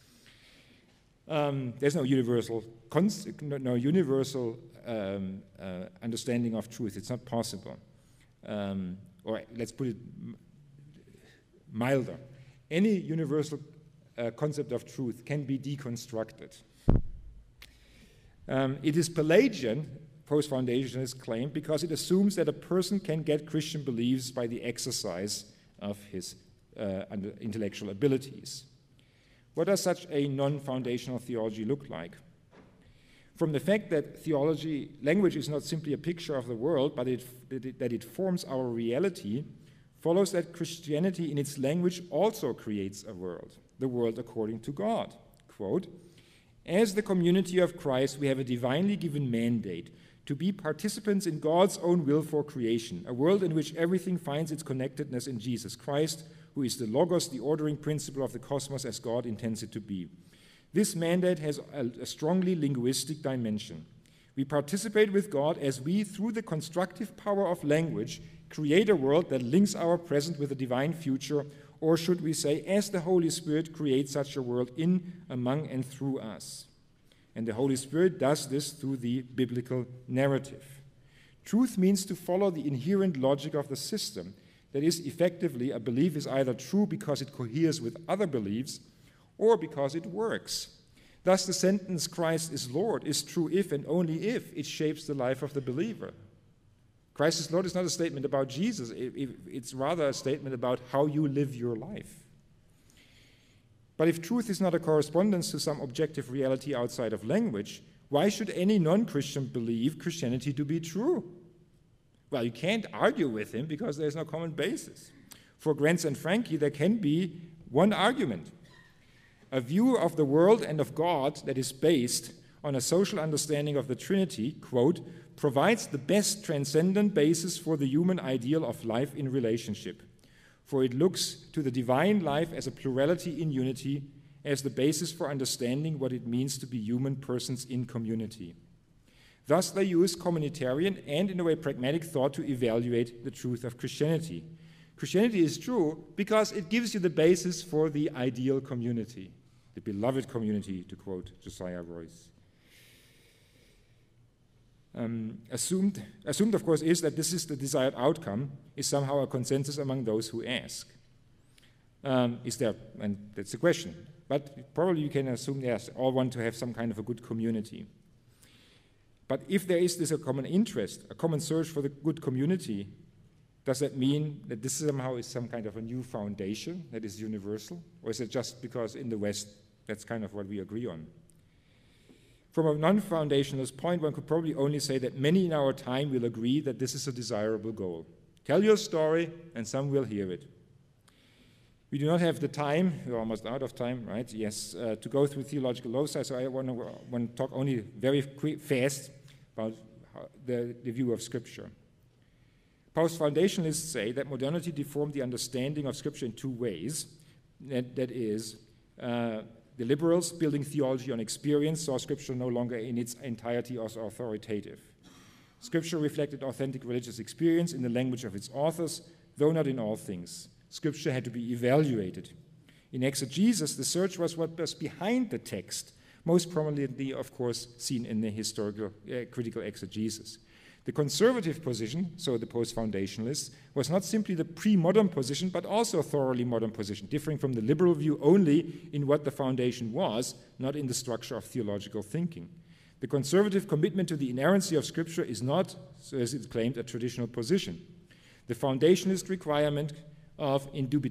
Um, there's no universal, no, no universal um, uh, understanding of truth. It's not possible. Um, or let's put it milder. Any universal uh, concept of truth can be deconstructed. Um, it is Pelagian, post-foundationalist claim, because it assumes that a person can get Christian beliefs by the exercise of his uh, intellectual abilities. What does such a non-foundational theology look like? From the fact that theology, language is not simply a picture of the world, but it, that, it, that it forms our reality, follows that Christianity in its language also creates a world, the world according to God. Quote, "As the community of Christ, we have a divinely given mandate to be participants in God's own will for creation, a world in which everything finds its connectedness in Jesus Christ, who is the logos, the ordering principle of the cosmos as God intends it to be. This mandate has a, a strongly linguistic dimension. We participate with God as we, through the constructive power of language, create a world that links our present with a divine future, or should we say, as the Holy Spirit creates such a world in, among, and through us. And the Holy Spirit does this through the biblical narrative. Truth means to follow the inherent logic of the system. That is, effectively, a belief is either true because it coheres with other beliefs or because it works. Thus, the sentence, Christ is Lord, is true if and only if it shapes the life of the believer. Christ is Lord is not a statement about Jesus. It's rather a statement about how you live your life. But if truth is not a correspondence to some objective reality outside of language, why should any non-Christian believe Christianity to be true? Well, you can't argue with him because there's no common basis. For Grenz and Franke, there can be one argument. A view of the world and of God that is based on a social understanding of the Trinity, quote, provides the best transcendent basis for the human ideal of life in relationship. For it looks to the divine life as a plurality in unity, as the basis for understanding what it means to be human persons in community. Thus, they use communitarian and, in a way, pragmatic thought to evaluate the truth of Christianity. Christianity is true because it gives you the basis for the ideal community, the beloved community, to quote Josiah Royce. Um, assumed, assumed, of course, is that this is the desired outcome, is somehow a consensus among those who ask. Um, is there, and that's the question, but probably you can assume, yes, all want to have some kind of a good community. But if there is this a common interest, a common search for the good community, does that mean that this somehow is some kind of a new foundation that is universal? Or is it just because in the West that's kind of what we agree on? From a non-foundationalist point, one could probably only say that many in our time will agree that this is a desirable goal. Tell your story, and some will hear it. We do not have the time, we're almost out of time, right? Yes, uh, to go through theological loci, so I want to, want to talk only very quick, fast about how the, the view of Scripture. Post-foundationalists say that modernity deformed the understanding of Scripture in two ways. That, that is, uh, the liberals, building theology on experience, saw Scripture no longer in its entirety as authoritative. Scripture reflected authentic religious experience in the language of its authors, though not in all things. Scripture had to be evaluated. In exegesis, the search was what was behind the text, most prominently, of course, seen in the historical uh, critical exegesis. The conservative position, so the post-foundationalists, was not simply the pre-modern position, but also a thoroughly modern position, differing from the liberal view only in what the foundation was, not in the structure of theological thinking. The conservative commitment to the inerrancy of Scripture is not, so as it claimed, a traditional position. The foundationist requirement of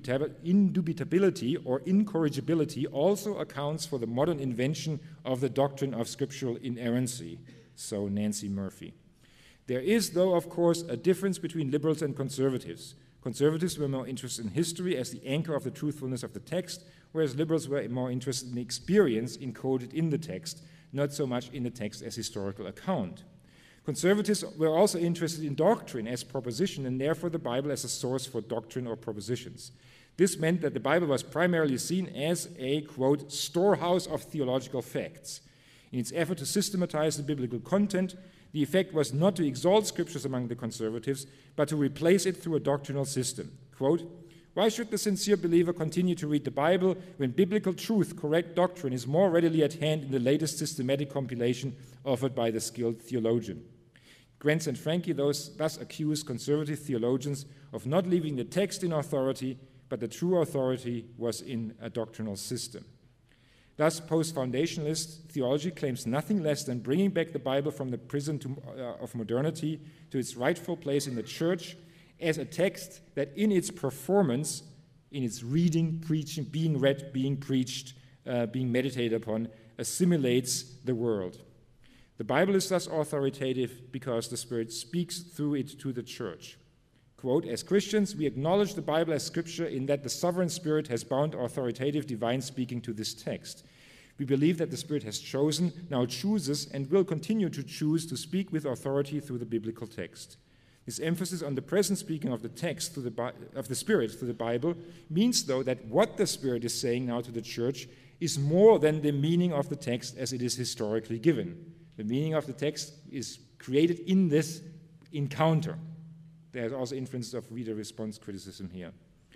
indubitability or incorrigibility also accounts for the modern invention of the doctrine of scriptural inerrancy, so Nancy Murphy. There is, though, of course, a difference between liberals and conservatives. Conservatives were more interested in history as the anchor of the truthfulness of the text, whereas liberals were more interested in experience encoded in the text, not so much in the text as historical account. Conservatives were also interested in doctrine as proposition, and therefore the Bible as a source for doctrine or propositions. This meant that the Bible was primarily seen as a, quote, storehouse of theological facts. In its effort to systematize the biblical content, the effect was not to exalt scriptures among the conservatives, but to replace it through a doctrinal system. Quote, why should the sincere believer continue to read the Bible when biblical truth, correct doctrine, is more readily at hand in the latest systematic compilation offered by the skilled theologian? Grenz and Franke thus, thus accused conservative theologians of not leaving the text in authority, but the true authority was in a doctrinal system. Thus, post-foundationalist theology claims nothing less than bringing back the Bible from the prison to, uh, of modernity to its rightful place in the church as a text that in its performance, in its reading, preaching, being read, being preached, uh, being meditated upon, assimilates the world. The Bible is thus authoritative because the Spirit speaks through it to the church. Quote, as Christians, we acknowledge the Bible as Scripture in that the sovereign Spirit has bound authoritative divine speaking to this text. We believe that the Spirit has chosen, now chooses, and will continue to choose to speak with authority through the biblical text. This emphasis on the present speaking of the text through the, of the Spirit through the Bible means, though, that what the Spirit is saying now to the church is more than the meaning of the text as it is historically given. The meaning of the text is created in this encounter. There's also influence of reader response criticism here.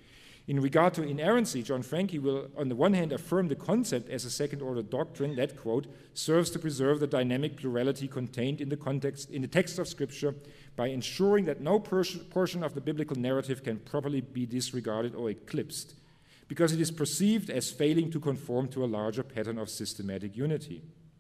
In regard to inerrancy, John Franke will, on the one hand, affirm the concept as a second-order doctrine that, quote, serves to preserve the dynamic plurality contained in the context, in the text of Scripture by ensuring that no portion of the biblical narrative can properly be disregarded or eclipsed, because it is perceived as failing to conform to a larger pattern of systematic unity.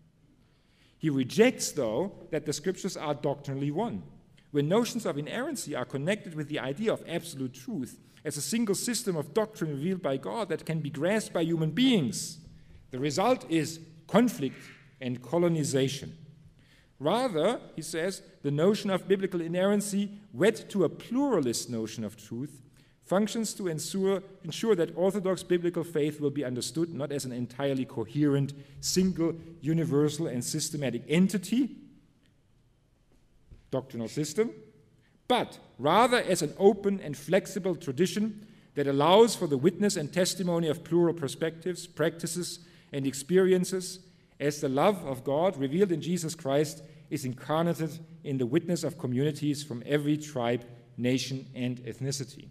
He rejects, though, that the Scriptures are doctrinally one. When notions of inerrancy are connected with the idea of absolute truth as a single system of doctrine revealed by God that can be grasped by human beings, the result is conflict and colonization. Rather, he says, the notion of biblical inerrancy, wed to a pluralist notion of truth, functions to ensure, ensure that orthodox biblical faith will be understood not as an entirely coherent, single, universal, and systematic entity, doctrinal system, but rather as an open and flexible tradition that allows for the witness and testimony of plural perspectives, practices, and experiences as the love of God revealed in Jesus Christ is incarnated in the witness of communities from every tribe, nation, and ethnicity.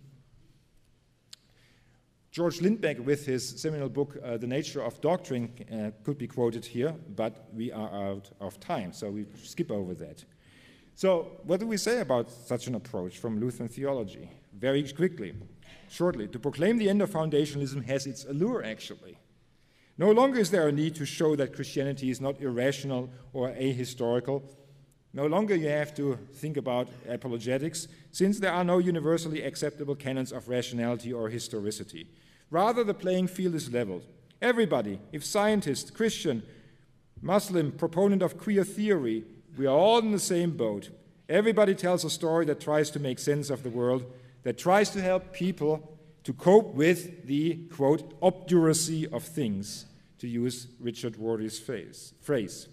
George Lindbeck, with his seminal book, uh, The Nature of Doctrine, uh, could be quoted here, but we are out of time, so we skip over that. So what do we say about such an approach from Lutheran theology? Very quickly, shortly, to proclaim the end of foundationalism has its allure, actually. No longer is there a need to show that Christianity is not irrational or ahistorical. No longer you have to think about apologetics, since there are no universally acceptable canons of rationality or historicity. Rather, the playing field is leveled. Everybody, if scientist, Christian, Muslim, proponent of queer theory, we are all in the same boat. Everybody tells a story that tries to make sense of the world, that tries to help people to cope with the, quote, obduracy of things, to use Richard Rorty's phrase.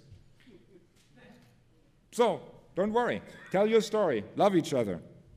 So, don't worry. Tell your story. Love each other.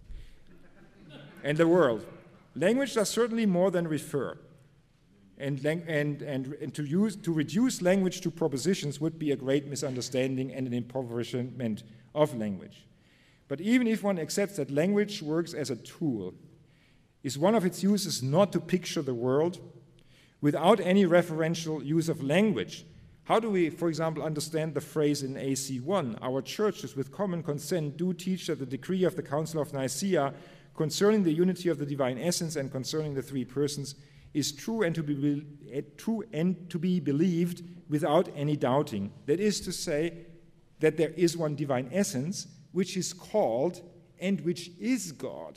And the world. Language does certainly more than refer. And, and, and, and to, use, to reduce language to propositions would be a great misunderstanding and an impoverishment of language. But even if one accepts that language works as a tool, is one of its uses not to picture the world? Without any referential use of language, how do we, for example, understand the phrase in A C one, our churches with common consent do teach that the decree of the Council of Nicaea concerning the unity of the divine essence and concerning the three persons is true and to be, true and to be believed without any doubting. That is to say, that there is one divine essence which is called and which is God.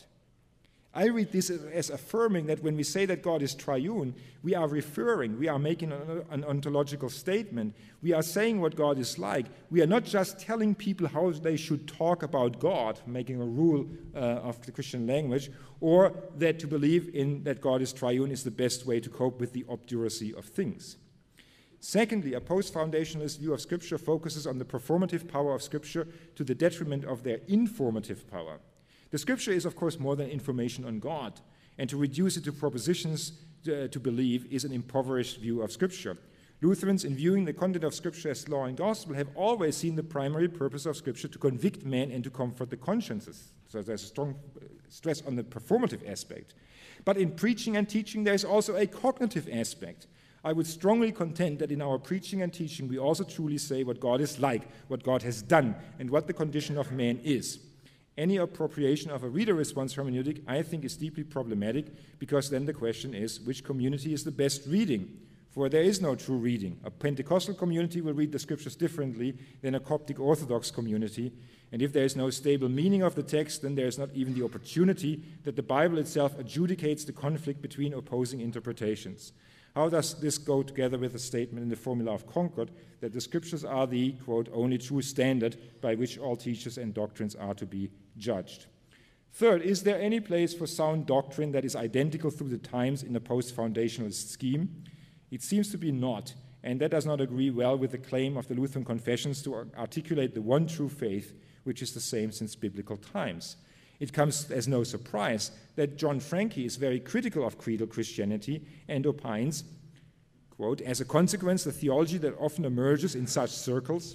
I read this as affirming that when we say that God is triune, we are referring, we are making an ontological statement. We are saying what God is like. We are not just telling people how they should talk about God, making a rule uh, of the Christian language, or that to believe in that God is triune is the best way to cope with the obduracy of things. Secondly, a post-foundationalist view of Scripture focuses on the performative power of Scripture to the detriment of their informative power. The Scripture is, of course, more than information on God, and to reduce it to propositions uh, to believe is an impoverished view of Scripture. Lutherans, in viewing the content of Scripture as law and gospel, have always seen the primary purpose of Scripture to convict men and to comfort the consciences. So there's a strong stress on the performative aspect. But in preaching and teaching, there is also a cognitive aspect. I would strongly contend that in our preaching and teaching, we also truly say what God is like, what God has done, and what the condition of man is. Any appropriation of a reader response hermeneutic, I think, is deeply problematic, because then the question is, which community is the best reading? For there is no true reading. A Pentecostal community will read the Scriptures differently than a Coptic Orthodox community, and if there is no stable meaning of the text, then there is not even the opportunity that the Bible itself adjudicates the conflict between opposing interpretations. How does this go together with the statement in the Formula of Concord that the Scriptures are the, quote, only true standard by which all teachers and doctrines are to be judged? Third, is there any place for sound doctrine that is identical through the times in a post-foundationalist scheme? It seems to be not, and that does not agree well with the claim of the Lutheran confessions to articulate the one true faith, which is the same since biblical times. It comes as no surprise that John Franke is very critical of creedal Christianity and opines, quote, as a consequence, the theology that often emerges in such circles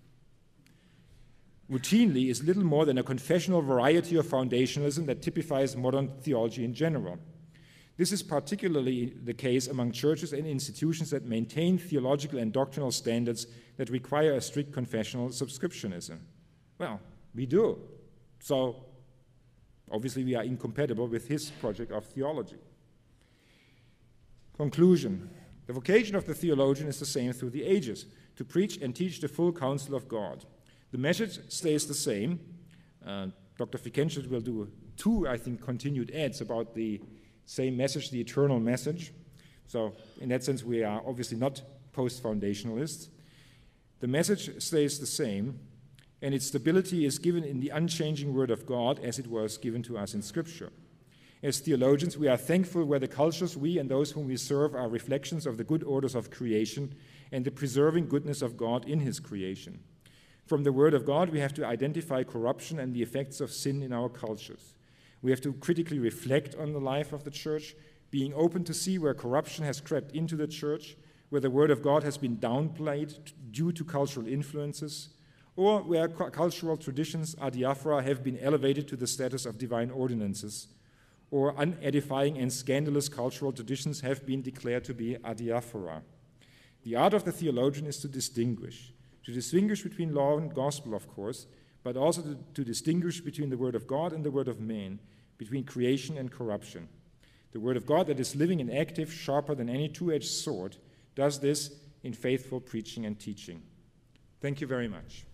routinely is little more than a confessional variety of foundationalism that typifies modern theology in general. This is particularly the case among churches and institutions that maintain theological and doctrinal standards that require a strict confessional subscriptionism. Well, we do. So, obviously, we are incompatible with his project of theology. Conclusion. The vocation of the theologian is the same through the ages, to preach and teach the full counsel of God. The message stays the same. Uh, Doctor Fikenschut will do two, I think, continued ads about the same message, the eternal message. So, in that sense, we are obviously not post-foundationalists. The message stays the same, and its stability is given in the unchanging Word of God as it was given to us in Scripture. As theologians, we are thankful where the cultures we and those whom we serve are reflections of the good orders of creation and the preserving goodness of God in His creation. From the Word of God, we have to identify corruption and the effects of sin in our cultures. We have to critically reflect on the life of the church, being open to see where corruption has crept into the church, where the Word of God has been downplayed due to cultural influences. or where cu- cultural traditions adiaphora have been elevated to the status of divine ordinances, or unedifying and scandalous cultural traditions have been declared to be adiaphora. The art of the theologian is to distinguish, to distinguish between law and gospel, of course, but also to, to distinguish between the word of God and the word of man, between creation and corruption. The word of God that is living and active, sharper than any two-edged sword, does this in faithful preaching and teaching. Thank you very much.